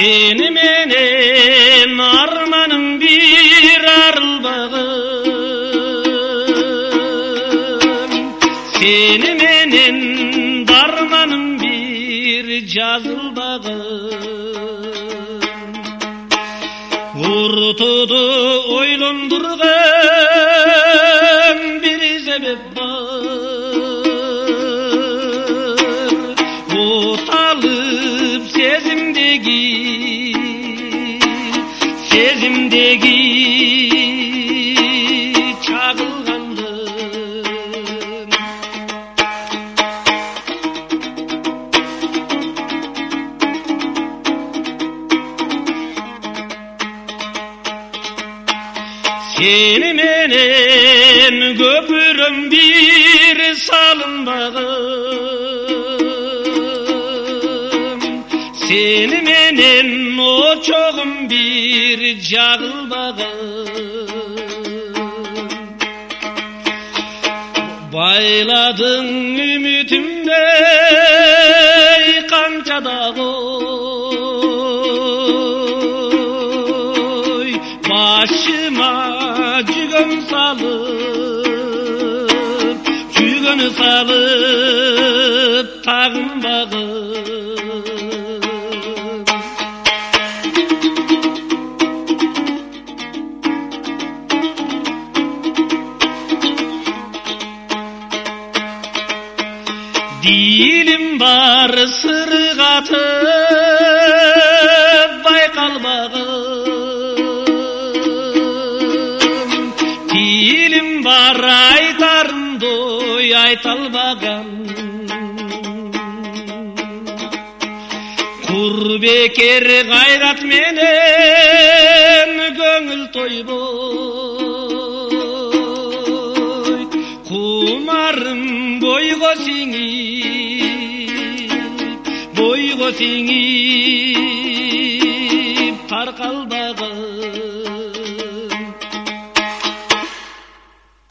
Seni menen armanım bir arılbağım, seni menen darmanım bir жазылбағым. Уртуду ойлондурган bir себеп бар, оталып сезимдеги чагылгандым. Seni menen көпүрөм bir салынбагым, seni menen очогум bir жагылбагым. Bayladың үмүтүмдө канча да кой, башыма жүгөн салып тагынбагым. Dilim var sırgatып байкалбагым, dilim var айтарымдой айталбагам. Кур бекер гайрат менен көңүл тойбой, кумарым бойго сиңип таркалбагам.